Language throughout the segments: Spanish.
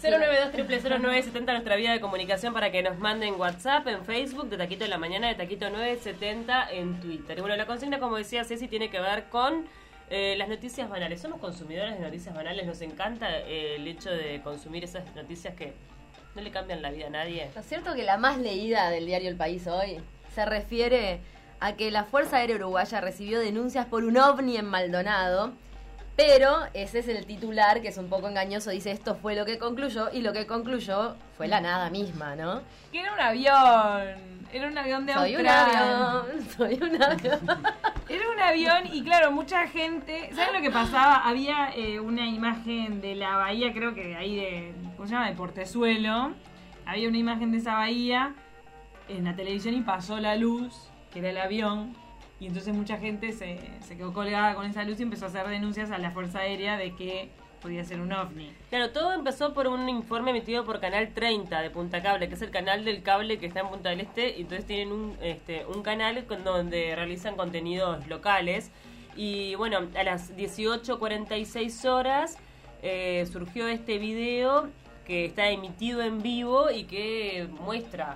092-00970 nuestra vía de comunicación para que nos manden WhatsApp, en Facebook, de Taquito de la Mañana, de Taquito 970 en Twitter. Y bueno, la consigna, como decía Ceci, tiene que ver con las noticias banales. Somos consumidores de noticias banales, nos encanta el hecho de consumir esas noticias que no le cambian la vida a nadie. ¿No es cierto que la más leída del diario El País hoy se refiere a que la Fuerza Aérea Uruguaya recibió denuncias por un ovni en Maldonado? Pero ese es el titular, que es un poco engañoso, dice esto fue lo que concluyó, y lo que concluyó fue la nada misma, ¿no? Que era un avión de Australia. Soy un avión. Era un avión y claro, mucha gente, ¿saben lo que pasaba? Había una imagen de la bahía, creo que ahí de, ¿cómo se llama? De Portezuelo. Había una imagen de esa bahía en la televisión y pasó la luz, que era el avión. Y entonces mucha gente se quedó colgada con esa luz y empezó a hacer denuncias a la Fuerza Aérea de que podía ser un ovni. Claro, todo empezó por un informe emitido por Canal 30 de Punta Cable, que es el canal del cable que está en Punta del Este, y entonces tienen un canal donde realizan contenidos locales. Y bueno, a las 18:46 horas surgió este video que está emitido en vivo y que muestra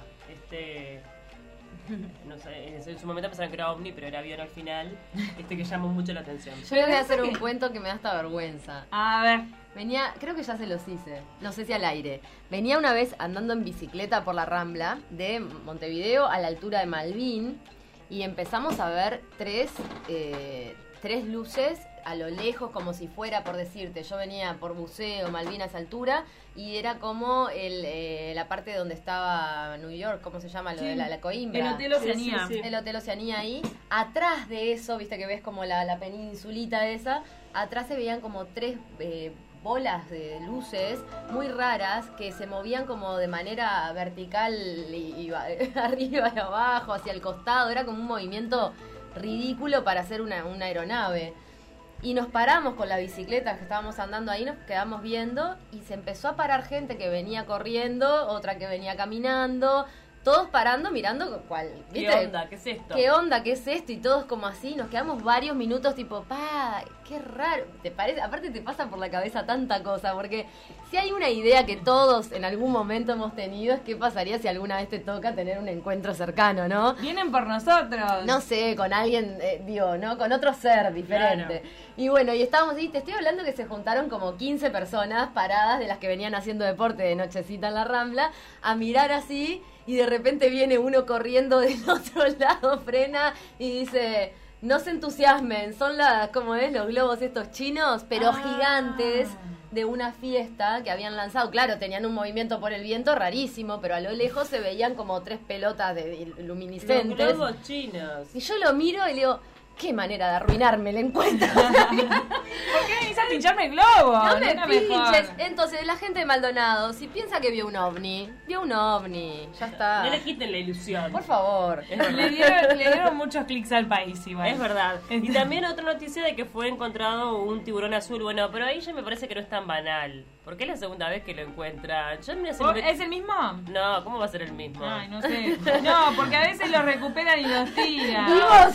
no sé, en su momento pensaron que era ovni, pero era avión al final, que llamó mucho la atención. Yo les voy a hacer un cuento que me da hasta vergüenza. A ver. Venía, creo que ya se los hice, no sé si al aire. Venía una vez andando en bicicleta por la Rambla de Montevideo a la altura de Malvin y empezamos a ver tres luces a lo lejos, como si fuera, por decirte, yo venía por Buceo, Malvin a esa altura, y era como la parte donde estaba New York, ¿cómo se llama? Lo de la Coimbra. El Hotel Oceanía. Sí. El Hotel Oceanía ahí. Atrás de eso, viste que ves como la peninsulita esa, atrás se veían como tres bolas de luces muy raras que se movían como de manera vertical y arriba y abajo, hacia el costado. Era como un movimiento ridículo para hacer una aeronave. Y nos paramos con la bicicleta que estábamos andando ahí, nos quedamos viendo y se empezó a parar gente que venía corriendo, otra que venía caminando, todos parando, mirando cuál. ¿Viste? ¿Qué onda? ¿Qué es esto? ¿Qué onda? ¿Qué es esto? Y todos como así, nos quedamos varios minutos tipo, qué raro. ¿Te parece? Aparte te pasa por la cabeza tanta cosa, porque si hay una idea que todos en algún momento hemos tenido es qué pasaría si alguna vez te toca tener un encuentro cercano, ¿no? Vienen por nosotros. No sé, con alguien, ¿no? Con otro ser diferente. Claro. Y bueno, y estábamos ahí, te estoy hablando que se juntaron como 15 personas paradas de las que venían haciendo deporte de nochecita en la Rambla, a mirar así, y de repente viene uno corriendo del otro lado, frena y dice, no se entusiasmen, son como es, los globos estos chinos, pero gigantes, de una fiesta que habían lanzado. Claro, tenían un movimiento por el viento rarísimo, pero a lo lejos se veían como tres pelotas luminiscentes. Los globos chinos. Y yo lo miro y le digo, qué manera de arruinarme el encuentro. ¿Por qué venís a pincharme el globo? No me Nunca pinches. mejor. Entonces, la gente de Maldonado, si piensa que vio un ovni, ya está. No le quiten la ilusión. Por favor. Es verdad. Le dieron muchos clics al país igual. Es verdad. Y también otra noticia de que fue encontrado un tiburón azul. Bueno, pero ahí ya me parece que no es tan banal. Porque es la segunda vez que lo encuentran. ¿Es el mismo? No, ¿cómo va a ser el mismo? Ay, no sé. No, porque a veces los recuperan y los tiran.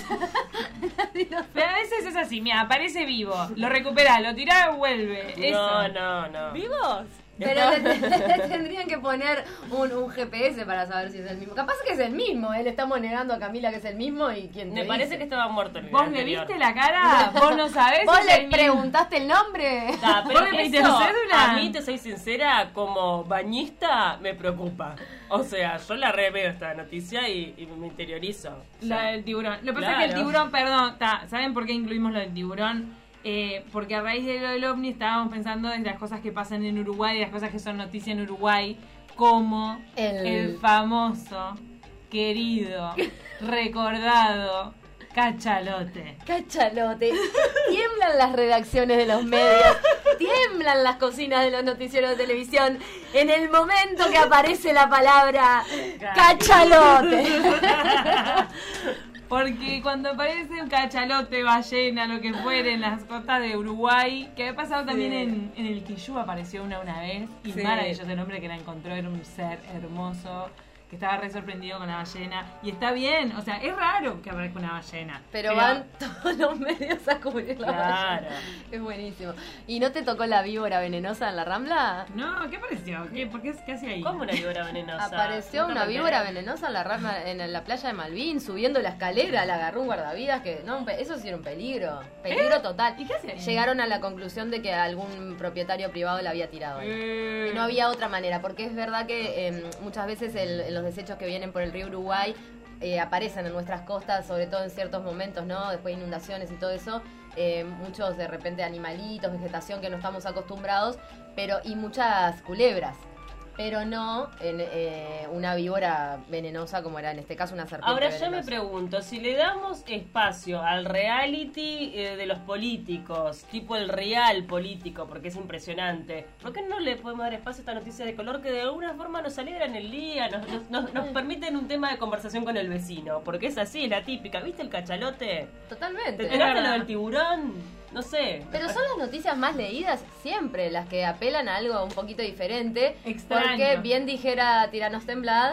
Pero a veces es así, mira, aparece vivo, lo recuperás, lo tirás, vuelve. Eso. No. ¿Vivos? Pero le tendrían que poner un GPS para saber si es el mismo. Capaz que es el mismo, le estamos negando a Camila que es el mismo y quién te Me parece dice. que estaba muerto el ¿Vos le anterior. viste la cara? ¿Vos no sabés? ¿Vos si es el le mismo? preguntaste el nombre? Ah, pero ¿Vos le pediste eso, tu cédula? a mí, te soy sincera, como bañista, me preocupa. O sea, yo la reveo esta noticia y me interiorizo. O sea, La del tiburón. Lo que pasa Claro. es que el tiburón, perdón, ¿saben por qué incluimos lo del tiburón? Porque a raíz de lo del ovni estábamos pensando en las cosas que pasan en Uruguay, y las cosas que son noticia en Uruguay, como el famoso, querido, recordado Cachalote. Cachalote. Tiemblan las redacciones de los medios, tiemblan las cocinas de los noticieros de televisión en el momento que aparece la palabra cachalote. Porque cuando aparece un cachalote, ballena, lo que fuere, en las costas de Uruguay, que había pasado también en el Quillú, apareció una vez, y Sí. maravilloso el hombre que la encontró, era un ser hermoso, que estaba re sorprendido con la ballena. Y está bien, o sea, es raro que aparezca una ballena. Pero van todos los medios a cubrir la ballena. Es buenísimo. ¿Y no te tocó la víbora venenosa en la Rambla? No, ¿qué apareció? ¿Qué hacía ahí? ¿Cómo una víbora venenosa? Apareció una víbora venenosa en la Rambla, en la playa de Malvin, subiendo la escalera, la agarró un guardavidas que... No, eso sí era un peligro. Peligro total. ¿Y qué hacía ahí? Llegaron a la conclusión de que algún propietario privado la había tirado ahí. Y no había otra manera, porque es verdad que muchas veces los desechos que vienen por el río Uruguay aparecen en nuestras costas, sobre todo en ciertos momentos, ¿no? Después de inundaciones y todo eso, muchos de repente animalitos, vegetación que no estamos acostumbrados, y muchas culebras. Pero no en una víbora venenosa como era en este caso una serpiente Ahora venenosa. yo me pregunto, si le damos espacio al reality de los políticos, tipo el real político, porque es impresionante, ¿por qué no le podemos dar espacio a esta noticia de color que de alguna forma nos alegran el día, nos permiten un tema de conversación con el vecino? Porque es así, es la típica. ¿Viste el cachalote? Totalmente. ¿Te enteraste lo del tiburón? No sé. Pero son las noticias más leídas siempre, las que apelan a algo un poquito diferente. Extraño. Porque bien dijera Tiranos Temblad,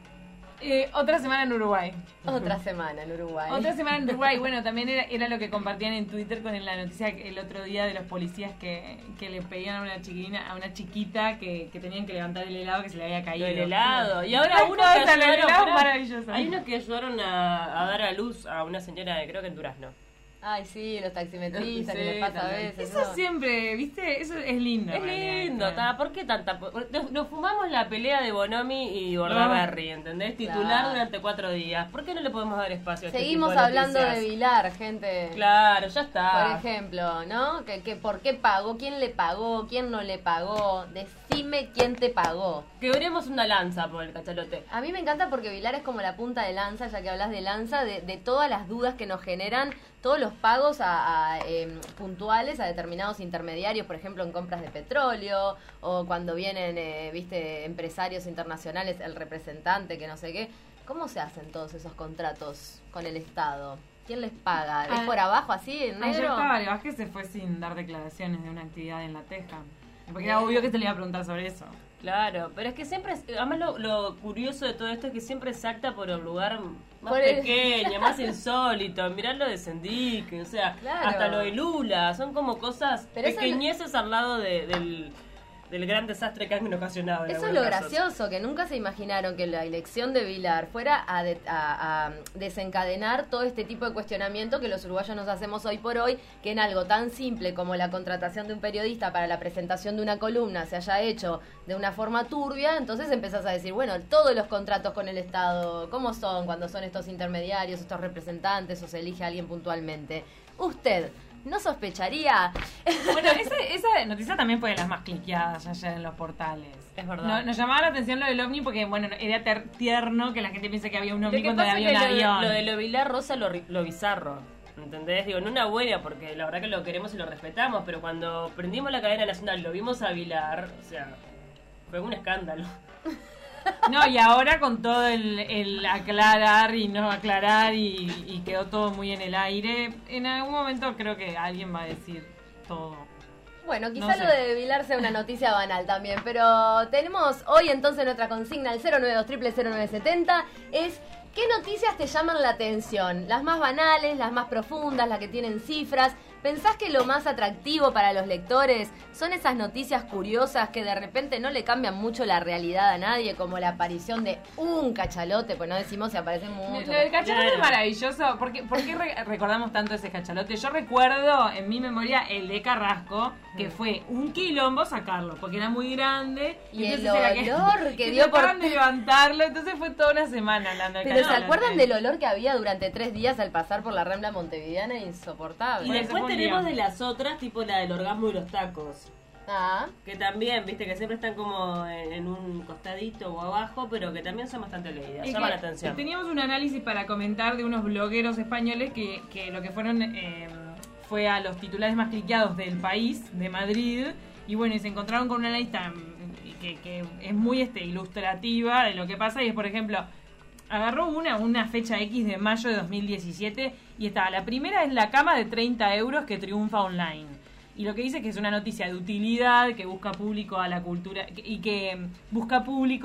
Otra semana en Uruguay. otra semana en Uruguay. Otra semana en Uruguay. Bueno, también era lo que compartían en Twitter con la noticia el otro día de los policías que le pedían a una chiquita que tenían que levantar el helado que se le había caído. El helado. Y ahora Una uno cosa, que el helado ayudaron, maravilloso. hay unos que ayudaron a dar a luz a una señora, creo que en Durazno. Ay, sí, los taximetristas, Sí, que les pasa a también. veces. Eso siempre, ¿viste? Eso es lindo. Es en realidad, lindo, claro. ¿por qué tanta? Nos fumamos la pelea de Bonomi y Bordaberry, ¿entendés? Titular Claro. durante 4 días. ¿Por qué no le podemos dar espacio a este Seguimos tipo de hablando de noticias? Vilar, gente. Claro, ya está. Por ejemplo, ¿no? Que por qué pagó, quién le pagó, quién no le pagó. Decime quién te pagó. Quebremos una lanza por el cachalote. A mí me encanta porque Vilar es como la punta de lanza, ya que hablas de lanza, de todas las dudas que nos generan todos los pagos puntuales a determinados intermediarios, por ejemplo, en compras de petróleo, o cuando vienen, viste, empresarios internacionales, el representante, que no sé qué. ¿Cómo se hacen todos esos contratos con el Estado? ¿Quién les paga? ¿Es por abajo así, en Ayer negro? Tabaré Vázquez se fue sin dar declaraciones de una actividad en La Teja. Porque era obvio que se le iba a preguntar sobre eso. Claro, pero es que siempre, además lo curioso de todo esto es que siempre salta por un lugar más Por el- pequeño, más insólito. Mirá lo de Sendic, o sea, Claro. hasta lo de Lula, son como cosas Pero eso pequeñeces al lado del gran desastre que han ocasionado. en Eso es algunos lo casos. gracioso, que nunca se imaginaron que la elección de Vilar fuera a desencadenar todo este tipo de cuestionamiento que los uruguayos nos hacemos hoy por hoy, que en algo tan simple como la contratación de un periodista para la presentación de una columna se haya hecho de una forma turbia. Entonces empezás a decir, bueno, todos los contratos con el Estado, ¿cómo son cuando son estos intermediarios, estos representantes, o se elige a alguien puntualmente? Usted ¿no sospecharía? Bueno, esa noticia también fue de las más cliqueadas ayer en los portales. Es verdad. Nos llamaba la atención lo del ovni porque, bueno, era tierno que la gente piense que había un Lo ovni que cuando pasa había es un que avión. lo de lo Vilar rosa lo bizarro. ¿Entendés? Digo, no una buena, porque la verdad que lo queremos y lo respetamos, pero cuando prendimos la cadena nacional lo vimos a Vilar, o sea, fue un escándalo. No, y ahora con todo el aclarar y no aclarar y quedó todo muy en el aire, en algún momento creo que alguien va a decir todo. Bueno, quizá No sé. lo de Vilar sea una noticia banal también, pero tenemos hoy entonces nuestra consigna, el 092-0970, es ¿qué noticias te llaman la atención? Las más banales, las más profundas, las que tienen cifras. ¿Pensás que lo más atractivo para los lectores son esas noticias curiosas que de repente no le cambian mucho la realidad a nadie, como la aparición de un cachalote? Pues no decimos si aparecen muchos. Lo del cachalote Claro. es maravilloso. ¿Por qué recordamos tanto ese cachalote? Yo recuerdo en mi memoria el de Carrasco, que fue un quilombo sacarlo, porque era muy grande. Y entonces el era olor que dio por- trataban de levantarlo, entonces fue toda una semana hablando del Pero ¿se cachalote. acuerdan del olor que había durante 3 días al pasar por la Rambla Montevideana? Insoportable. Y Bueno, después fue un tenemos día. de las otras, tipo la del orgasmo y los tacos. Ah, Que también, viste, que siempre están como en un costadito o abajo, pero que también son bastante leídas, Es llaman que la atención. Teníamos un análisis para comentar de unos blogueros españoles que lo que fueron fue a los titulares más cliqueados del país, de Madrid, y bueno, y se encontraron con una lista que es muy ilustrativa de lo que pasa, y es, por ejemplo, agarró una fecha X de mayo de 2017 y estaba, la primera es la cama de 30 euros que triunfa online. Y lo que dice es que es una noticia de utilidad, que busca público a la cultura y que busca público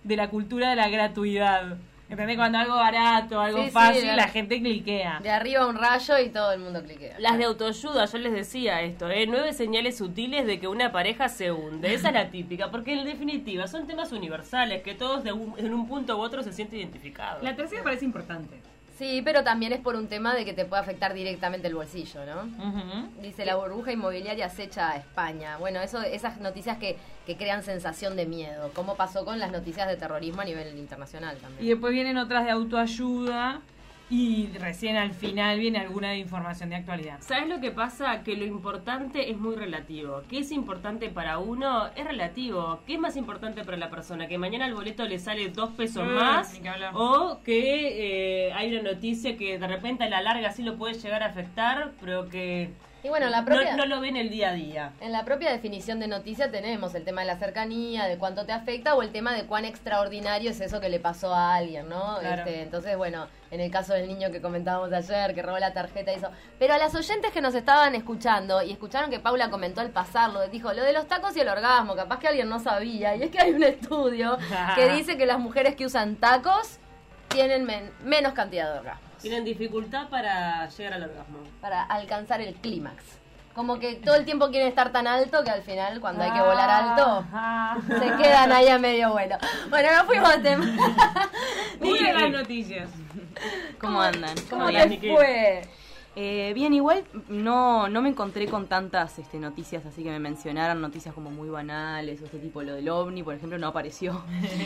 de la cultura de la gratuidad. ¿Entendés? Cuando algo barato, algo Sí, fácil, la gente cliquea. De arriba un rayo y todo el mundo cliquea. Las de autoayuda, yo les decía esto, 9 señales sutiles de que una pareja se hunde. Esa es la típica, porque en definitiva son temas universales que todos en un punto u otro se sienten identificados. La tercera parece importante. Sí, pero también es por un tema de que te puede afectar directamente el bolsillo, ¿no? Uh-huh. Dice, la burbuja inmobiliaria acecha a España. Bueno, esas noticias que crean sensación de miedo, como pasó con las noticias de terrorismo a nivel internacional también. Y después vienen otras de autoayuda y recién al final viene alguna de información de actualidad. ¿Sabes lo que pasa? Que lo importante es muy relativo. ¿Qué es importante para uno? Es relativo. ¿Qué es más importante para la persona? ¿Que mañana el boleto le sale 2 pesos más? Ni que hablar. ¿O que hay una noticia que de repente a la larga sí lo puede llegar a afectar, pero que Y bueno, la propia, no lo ven el día a día? en la propia definición de noticia tenemos el tema de la cercanía, de cuánto te afecta, o el tema de cuán extraordinario es eso que le pasó a alguien, ¿no? Claro. Entonces, bueno, en el caso del niño que comentábamos ayer, que robó la tarjeta y eso. Pero a las oyentes que nos estaban escuchando y escucharon que Paula comentó al pasarlo, dijo lo de los tacos y el orgasmo, capaz que alguien no sabía. Y es que hay un estudio que dice que las mujeres que usan tacos tienen menos cantidad de orgasmos. Tienen dificultad para llegar al orgasmo. Para alcanzar el clímax. Como que todo el tiempo quieren estar tan alto que al final, cuando hay que volar alto, se quedan ahí a medio vuelo. Bueno, no fuimos a tema. Una de las noticias. ¿Cómo andan? ¿Cómo Hola, te Niki. fue? Bien, igual no me encontré con tantas noticias así que me mencionaran, noticias como muy banales o este tipo, lo del OVNI, por ejemplo, no apareció.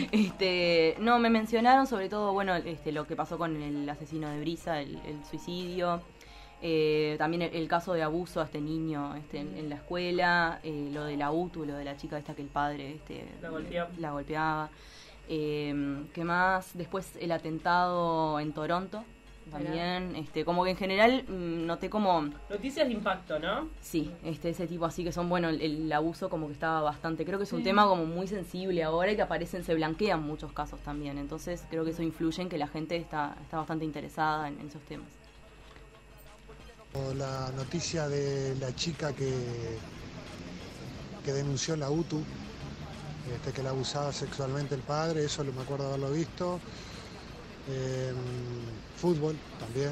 No, me mencionaron sobre todo, bueno, lo que pasó con el asesino de Brisa, el suicidio, también el caso de abuso a este niño en la escuela, lo de la UTU, lo de la chica esta que el padre la golpeaba. ¿Qué más? Después el atentado en Toronto. También, como que en general noté como... Noticias de impacto, ¿no? Sí, ese tipo así que son, bueno, el abuso como que estaba bastante... Creo que es un tema como muy sensible ahora y que se blanquean muchos casos también. Entonces creo que eso influye en que la gente está bastante interesada en esos temas. O la noticia de la chica que denunció la UTU, que la abusaba sexualmente el padre, eso me acuerdo haberlo visto. Fútbol también,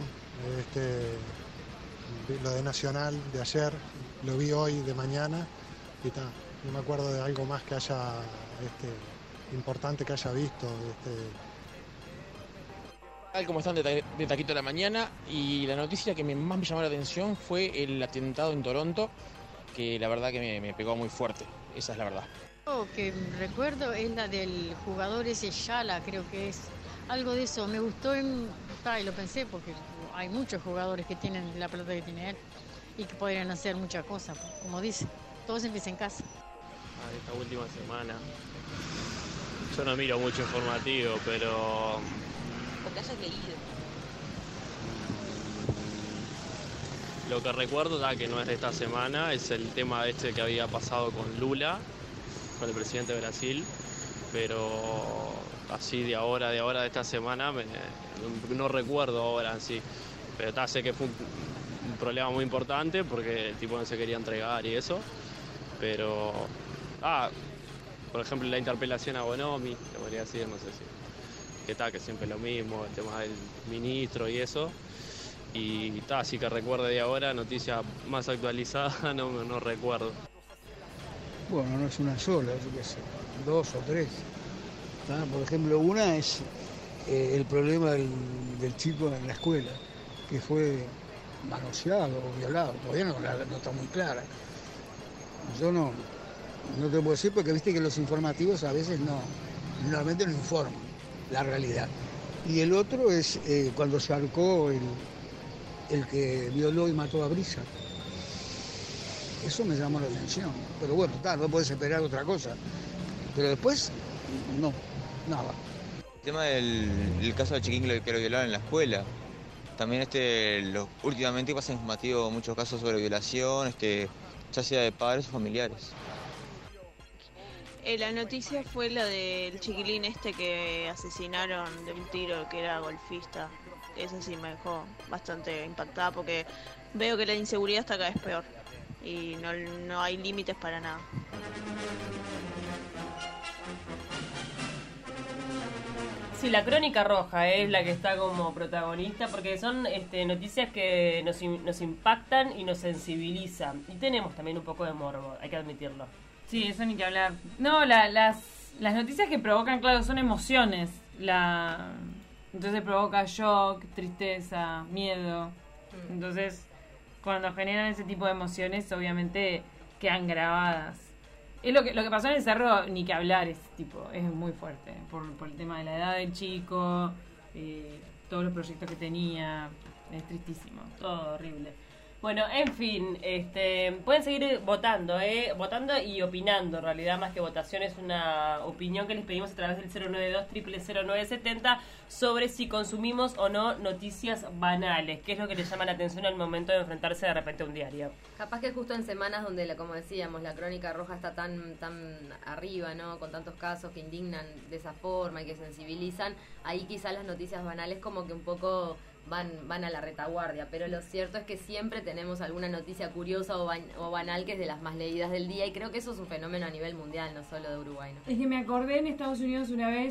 lo de Nacional de ayer, lo vi hoy de mañana y no me acuerdo de algo más que haya importante que haya visto. Como están de taquito de la mañana, y la noticia que más me llamó la atención fue el atentado en Toronto, que la verdad que me pegó muy fuerte, esa es la verdad. Lo que recuerdo es la del jugador ese Yala, creo que es algo de eso. Me gustó y lo pensé porque hay muchos jugadores que tienen la pelota que tiene él y que podrían hacer muchas cosas, como dice, todo se empieza en casa. Esta última semana yo no miro mucho informativo, pero... Porque hayas leído. Lo que recuerdo, que no es de esta semana, es el tema que había pasado con Lula, con el presidente de Brasil, pero así de ahora de esta semana, no recuerdo ahora sí, pero sé que fue un problema muy importante porque el tipo no se quería entregar y eso, pero, por ejemplo, la interpelación a Bonomi, te podría decir, no sé si, que siempre es lo mismo, el tema del ministro y eso. Y así que recuerde de ahora, noticia más actualizada, no recuerdo. Bueno, no es una sola, yo qué sé, 2 o 3. Por ejemplo, una es el problema del chico en la escuela, que fue manoseado o violado, todavía no está muy clara. Yo no te puedo decir porque viste que los informativos a veces normalmente no informan la realidad. Y el otro es cuando se ahorcó el que violó y mató a Brisa. Eso me llamó la atención. Pero bueno, no puedes esperar otra cosa. Pero después, no, nada. El tema del caso del chiquín que lo violaron en la escuela. También últimamente pasa informativo muchos casos sobre violación, ya sea de padres o familiares. La noticia fue la del chiquilín que asesinaron de un tiro, que era golfista. Eso sí me dejó bastante impactada porque veo que la inseguridad está cada vez peor y no hay límites para nada. Sí, la Crónica Roja es la que está como protagonista porque son noticias que nos impactan y nos sensibilizan. Y tenemos también un poco de morbo, hay que admitirlo. Sí, eso ni que hablar. No, las noticias que provocan, claro, son emociones. Entonces provoca shock, tristeza, miedo. Entonces, cuando generan ese tipo de emociones, obviamente quedan grabadas. Es lo que pasó en el Cerro, ni que hablar, es muy fuerte. Por el tema de la edad del chico, todos los proyectos que tenía. Es tristísimo, todo horrible. Bueno, en fin, pueden seguir votando y opinando. En realidad, más que votación, es una opinión que les pedimos a través del 092-000-970 sobre si consumimos o no noticias banales. ¿Qué es lo que les llama la atención al momento de enfrentarse de repente a un diario? Capaz que justo en semanas donde, como decíamos, la Crónica Roja está tan arriba, ¿no? Con tantos casos que indignan de esa forma y que sensibilizan, ahí quizás las noticias banales como que un poco van a la retaguardia, pero lo cierto es que siempre tenemos alguna noticia curiosa o banal que es de las más leídas del día, y creo que eso es un fenómeno a nivel mundial, no solo de Uruguay, ¿no? Es que me acordé en Estados Unidos una vez,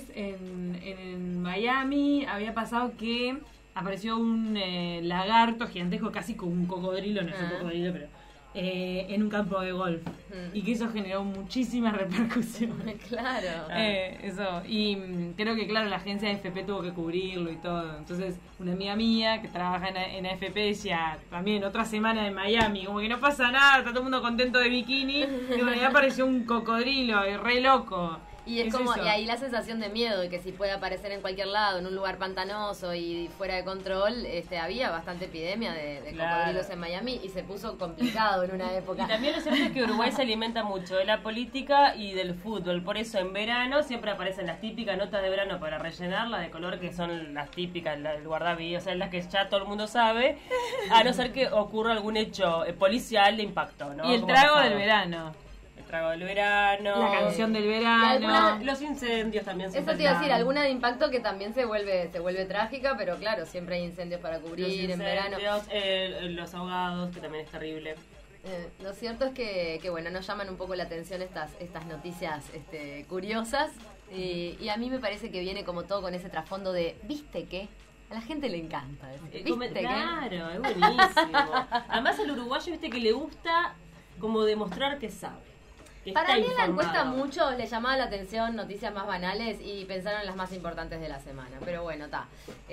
en Miami, había pasado que apareció un lagarto gigantesco, casi como un cocodrilo, no es un cocodrilo, pero en un campo de golf. Y que eso generó muchísimas repercusiones. Claro. Eso. Y creo que, claro, la agencia de AFP tuvo que cubrirlo y todo. Entonces, una amiga mía que trabaja en AFP decía, también, otra semana en Miami, como que no pasa nada, está todo el mundo contento de bikini. Y bueno, ya apareció un cocodrilo, re loco. Y es como, y ahí la sensación de miedo de que si puede aparecer en cualquier lado, en un lugar pantanoso y fuera de control, había bastante epidemia de cocodrilos en Miami y se puso complicado en una época. Y también lo cierto es que Uruguay se alimenta mucho de la política y del fútbol, por eso en verano siempre aparecen las típicas notas de verano para rellenar, las de color que son las típicas, el guardaví, o sea, las que ya todo el mundo sabe, a no ser que ocurra algún hecho policial de impacto, ¿no? Y el trago del verano. Trago del verano, la canción del verano, los incendios también. Eso te iba a decir, alguna de impacto que también se vuelve trágica, pero claro, siempre hay incendios para cubrir en verano. Los ahogados, que también es terrible. Lo cierto es que bueno, nos llaman un poco la atención estas noticias curiosas, y a mí me parece que viene como todo con ese trasfondo de ¿viste qué? A la gente le encanta. ¿Viste claro, es buenísimo. Además al uruguayo, viste que le gusta como demostrar que sabe. Para mí en la encuesta muchos le llamaba la atención noticias más banales y pensaron en las más importantes de la semana. Pero bueno, está.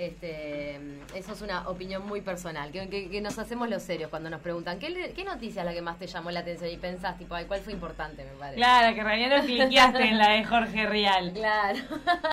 Eso es una opinión muy personal, que nos hacemos los serios cuando nos preguntan ¿qué noticia es la que más te llamó la atención? Y pensás, tipo, ¿cuál fue importante, me parece? Claro, que en realidad no cliqueaste en la de Jorge Rial. Claro.